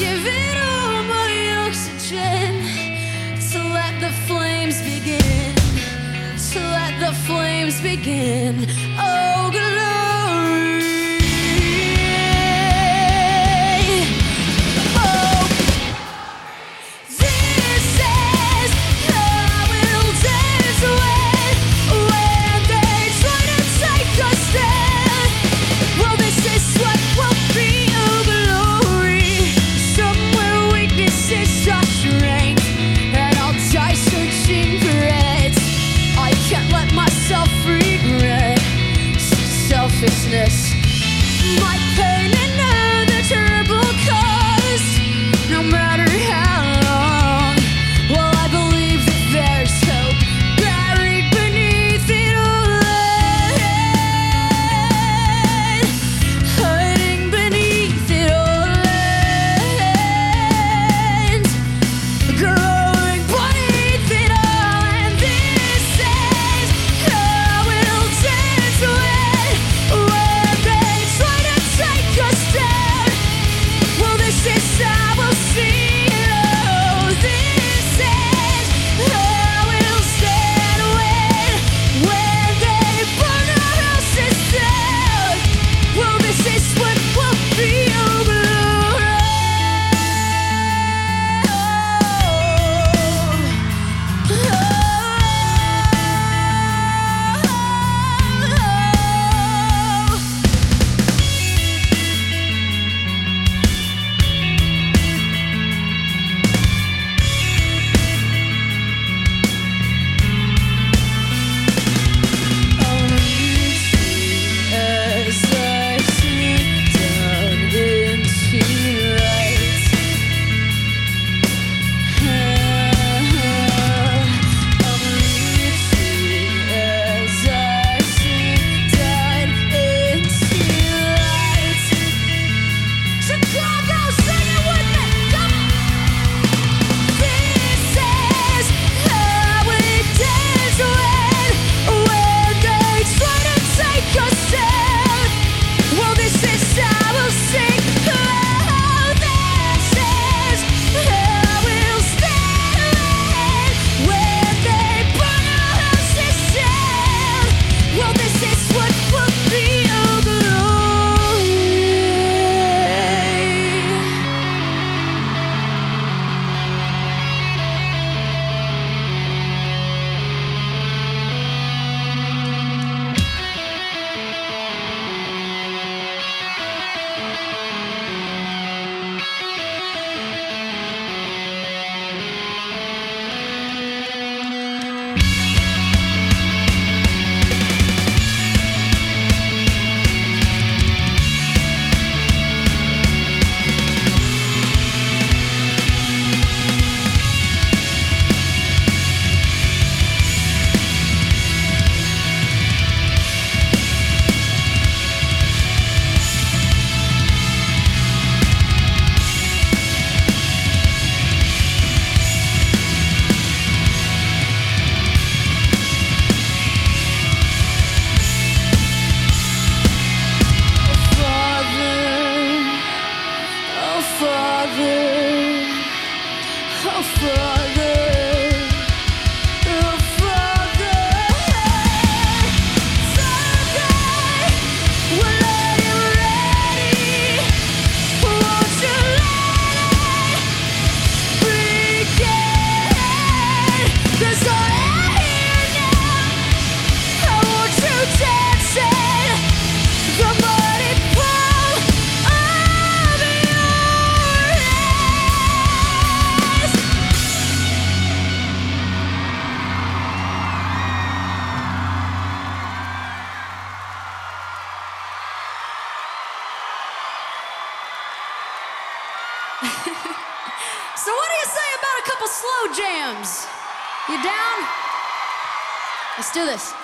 give it all my oxygen to let the flames begin, to let the flames begin. Oh, glory. Oh, this is how we'll dance when they try to take us down. Well, this is what will be your glory. Somewhere weakness is our strength, and I'll die searching for it. I can't let myself regret selfishness, my pain and the terrible cause. No matter how long, well, I believe that there's hope buried beneath it all, hiding beneath it all, and growing beneath it all. And this is how we'll dance when they try to take us down. Well, this is how we'll see it all. This is how we'll stand when they burn our houses down. Well, this is what will be your glory. As I sink down into light, I'm reaching as I sink down into light. Chicago, sing it with me, come on! This is how we dance when they try to take us down. Well, this is how we'll sing. Oh, this is how we'll stand when they burn our houses down. Well, this is what will be your glory. So what do you say about a couple slow jams? You down? Let's do this.